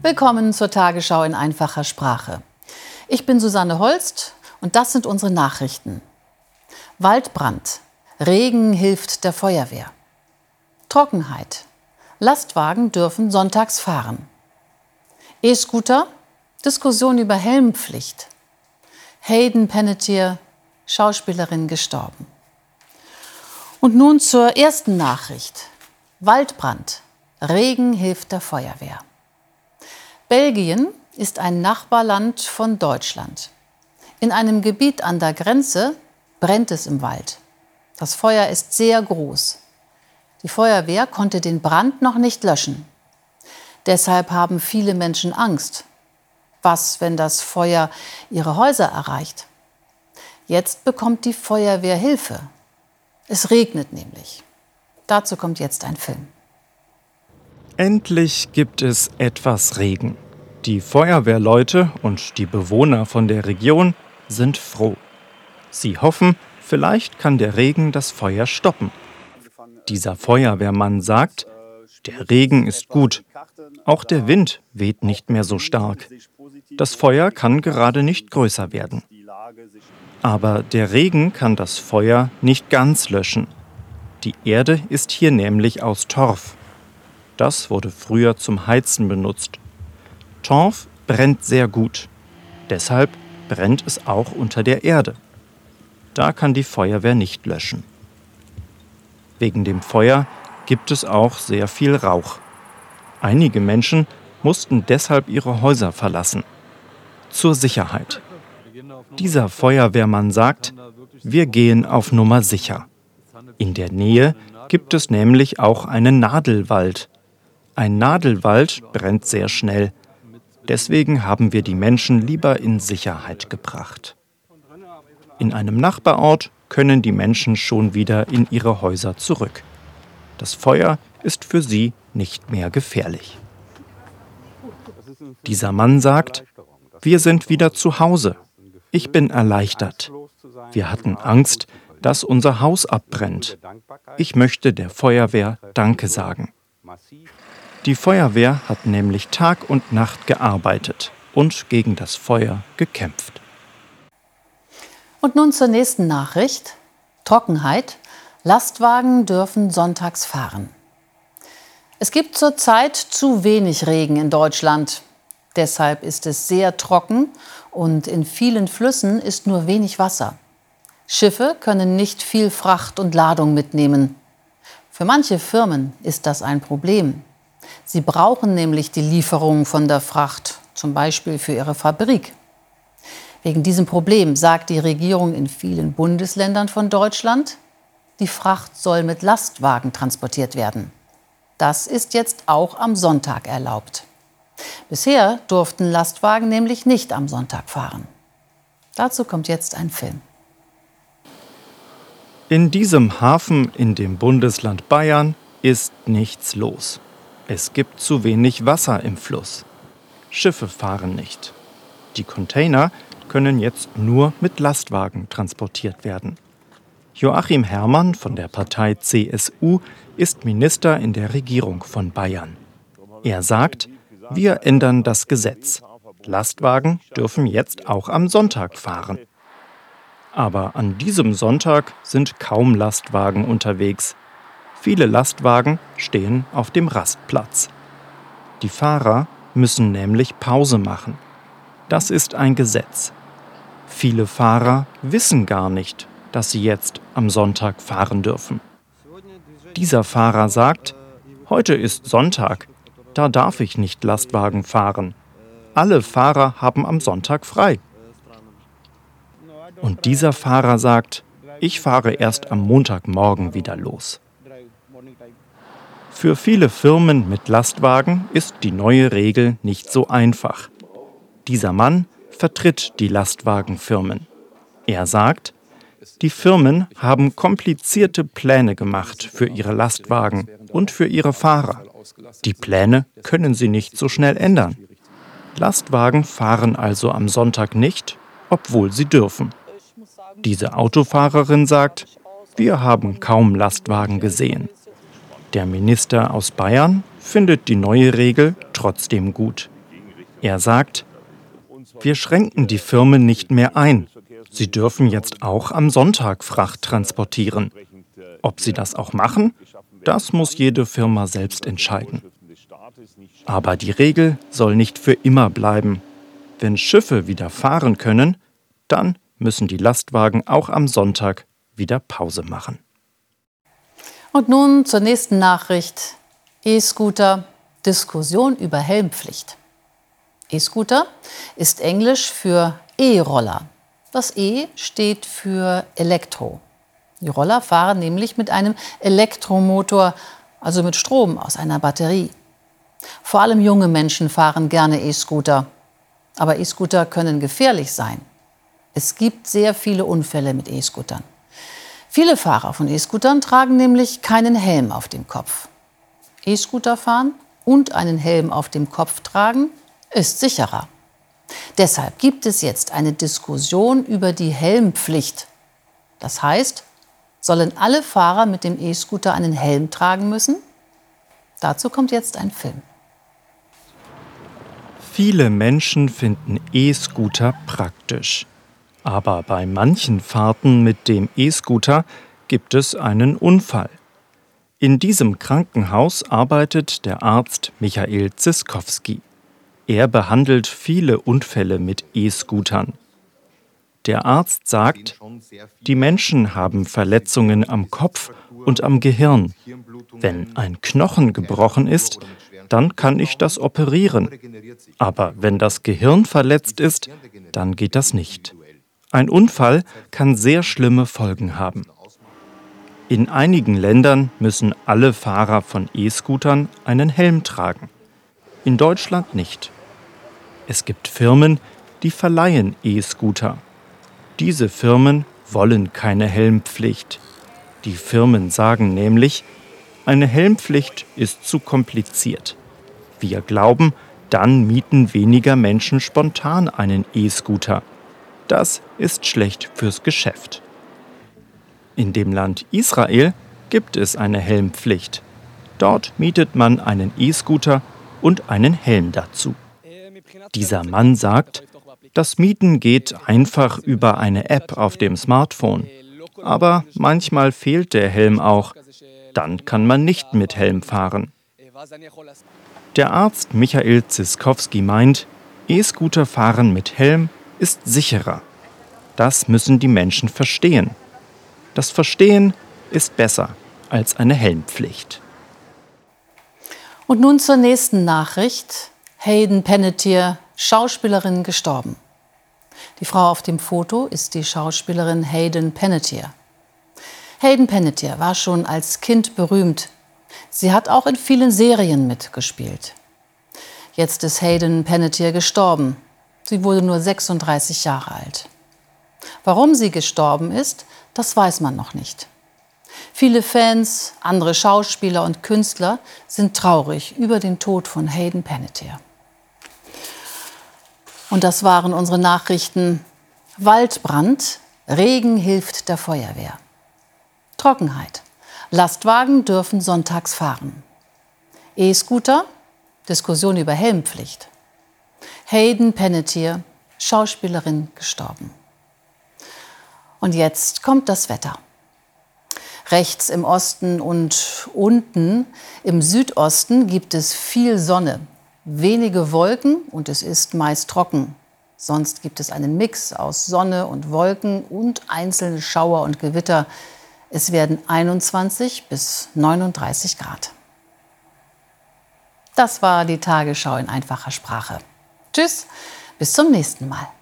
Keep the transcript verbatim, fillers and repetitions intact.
Willkommen zur Tagesschau in einfacher Sprache. Ich bin Susanne Holst und das sind unsere Nachrichten. Waldbrand. Regen hilft der Feuerwehr. Trockenheit. Lastwagen dürfen sonntags fahren. E-Scooter. Diskussion über Helmpflicht. Hayden Panettiere, Schauspielerin, gestorben. Und nun zur ersten Nachricht. Waldbrand. Regen hilft der Feuerwehr. Belgien ist ein Nachbarland von Deutschland. In einem Gebiet an der Grenze brennt es im Wald. Das Feuer ist sehr groß. Die Feuerwehr konnte den Brand noch nicht löschen. Deshalb haben viele Menschen Angst. Was, wenn das Feuer ihre Häuser erreicht? Jetzt bekommt die Feuerwehr Hilfe. Es regnet nämlich. Dazu kommt jetzt ein Film. Endlich gibt es etwas Regen. Die Feuerwehrleute und die Bewohner von der Region sind froh. Sie hoffen, vielleicht kann der Regen das Feuer stoppen. Dieser Feuerwehrmann sagt, der Regen ist gut. Auch der Wind weht nicht mehr so stark. Das Feuer kann gerade nicht größer werden. Aber der Regen kann das Feuer nicht ganz löschen. Die Erde ist hier nämlich aus Torf. Das wurde früher zum Heizen benutzt. Torf brennt sehr gut. Deshalb brennt es auch unter der Erde. Da kann die Feuerwehr nicht löschen. Wegen dem Feuer gibt es auch sehr viel Rauch. Einige Menschen mussten deshalb ihre Häuser verlassen. Zur Sicherheit. Dieser Feuerwehrmann sagt, wir gehen auf Nummer sicher. In der Nähe gibt es nämlich auch einen Nadelwald. Ein Nadelwald brennt sehr schnell. Deswegen haben wir die Menschen lieber in Sicherheit gebracht. In einem Nachbarort können die Menschen schon wieder in ihre Häuser zurück. Das Feuer ist für sie nicht mehr gefährlich. Dieser Mann sagt, wir sind wieder zu Hause. Ich bin erleichtert. Wir hatten Angst, dass unser Haus abbrennt. Ich möchte der Feuerwehr Danke sagen. Die Feuerwehr hat nämlich Tag und Nacht gearbeitet und gegen das Feuer gekämpft. Und nun zur nächsten Nachricht. Trockenheit. Lastwagen dürfen sonntags fahren. Es gibt zurzeit zu wenig Regen in Deutschland. Deshalb ist es sehr trocken und in vielen Flüssen ist nur wenig Wasser. Schiffe können nicht viel Fracht und Ladung mitnehmen. Für manche Firmen ist das ein Problem. Sie brauchen nämlich die Lieferung von der Fracht, zum Beispiel für ihre Fabrik. Wegen diesem Problem sagt die Regierung in vielen Bundesländern von Deutschland, die Fracht soll mit Lastwagen transportiert werden. Das ist jetzt auch am Sonntag erlaubt. Bisher durften Lastwagen nämlich nicht am Sonntag fahren. Dazu kommt jetzt ein Film. In diesem Hafen in dem Bundesland Bayern ist nichts los. Es gibt zu wenig Wasser im Fluss. Schiffe fahren nicht. Die Container können jetzt nur mit Lastwagen transportiert werden. Joachim Herrmann von der Partei C S U ist Minister in der Regierung von Bayern. Er sagt, wir ändern das Gesetz. Lastwagen dürfen jetzt auch am Sonntag fahren. Aber an diesem Sonntag sind kaum Lastwagen unterwegs. Viele Lastwagen stehen auf dem Rastplatz. Die Fahrer müssen nämlich Pause machen. Das ist ein Gesetz. Viele Fahrer wissen gar nicht, dass sie jetzt am Sonntag fahren dürfen. Dieser Fahrer sagt, heute ist Sonntag, da darf ich nicht Lastwagen fahren. Alle Fahrer haben am Sonntag frei. Und dieser Fahrer sagt, ich fahre erst am Montagmorgen wieder los. Für viele Firmen mit Lastwagen ist die neue Regel nicht so einfach. Dieser Mann vertritt die Lastwagenfirmen. Er sagt, die Firmen haben komplizierte Pläne gemacht für ihre Lastwagen und für ihre Fahrer. Die Pläne können sie nicht so schnell ändern. Lastwagen fahren also am Sonntag nicht, obwohl sie dürfen. Diese Autofahrerin sagt, wir haben kaum Lastwagen gesehen. Der Minister aus Bayern findet die neue Regel trotzdem gut. Er sagt, wir schränken die Firmen nicht mehr ein. Sie dürfen jetzt auch am Sonntag Fracht transportieren. Ob sie das auch machen, das muss jede Firma selbst entscheiden. Aber die Regel soll nicht für immer bleiben. Wenn Schiffe wieder fahren können, dann müssen die Lastwagen auch am Sonntag wieder Pause machen. Und nun zur nächsten Nachricht. E-Scooter, Diskussion über Helmpflicht. E-Scooter ist Englisch für E-Roller. Das E steht für Elektro. Die Roller fahren nämlich mit einem Elektromotor, also mit Strom aus einer Batterie. Vor allem junge Menschen fahren gerne E-Scooter. Aber E-Scooter können gefährlich sein. Es gibt sehr viele Unfälle mit E-Scootern. Viele Fahrer von E-Scootern tragen nämlich keinen Helm auf dem Kopf. E-Scooter fahren und einen Helm auf dem Kopf tragen ist sicherer. Deshalb gibt es jetzt eine Diskussion über die Helmpflicht. Das heißt, sollen alle Fahrer mit dem E-Scooter einen Helm tragen müssen? Dazu kommt jetzt ein Film. Viele Menschen finden E-Scooter praktisch. Aber bei manchen Fahrten mit dem E-Scooter gibt es einen Unfall. In diesem Krankenhaus arbeitet der Arzt Michael Ziskowski. Er behandelt viele Unfälle mit E-Scootern. Der Arzt sagt, die Menschen haben Verletzungen am Kopf und am Gehirn. Wenn ein Knochen gebrochen ist, dann kann ich das operieren. Aber wenn das Gehirn verletzt ist, dann geht das nicht. Ein Unfall kann sehr schlimme Folgen haben. In einigen Ländern müssen alle Fahrer von E-Scootern einen Helm tragen. In Deutschland nicht. Es gibt Firmen, die verleihen E-Scooter. Diese Firmen wollen keine Helmpflicht. Die Firmen sagen nämlich, eine Helmpflicht ist zu kompliziert. Wir glauben, dann mieten weniger Menschen spontan einen E-Scooter. Das ist schlecht fürs Geschäft. In dem Land Israel gibt es eine Helmpflicht. Dort mietet man einen E-Scooter und einen Helm dazu. Dieser Mann sagt, das Mieten geht einfach über eine App auf dem Smartphone. Aber manchmal fehlt der Helm auch. Dann kann man nicht mit Helm fahren. Der Arzt Michael Ziskowski meint, E-Scooter-Fahren mit Helm ist sicherer. Das müssen die Menschen verstehen. Das Verstehen ist besser als eine Helmpflicht. Und nun zur nächsten Nachricht. Hayden Panettiere, Schauspielerin, gestorben. Die Frau auf dem Foto ist die Schauspielerin Hayden Panettiere. Hayden Panettiere war schon als Kind berühmt. Sie hat auch in vielen Serien mitgespielt. Jetzt ist Hayden Panettiere gestorben. Sie wurde nur sechsunddreißig Jahre alt. Warum sie gestorben ist, das weiß man noch nicht. Viele Fans, andere Schauspieler und Künstler sind traurig über den Tod von Hayden Panettiere. Und das waren unsere Nachrichten. Waldbrand, Regen hilft der Feuerwehr. Trockenheit, Lastwagen dürfen sonntags fahren. E-Scooter, Diskussion über Helmpflicht. Hayden Panettiere, Schauspielerin, gestorben. Und jetzt kommt das Wetter. Rechts im Osten und unten im Südosten gibt es viel Sonne, wenige Wolken und es ist meist trocken. Sonst gibt es einen Mix aus Sonne und Wolken und einzelne Schauer und Gewitter. Es werden einundzwanzig bis neununddreißig Grad. Das war die Tagesschau in einfacher Sprache. Tschüss, bis zum nächsten Mal.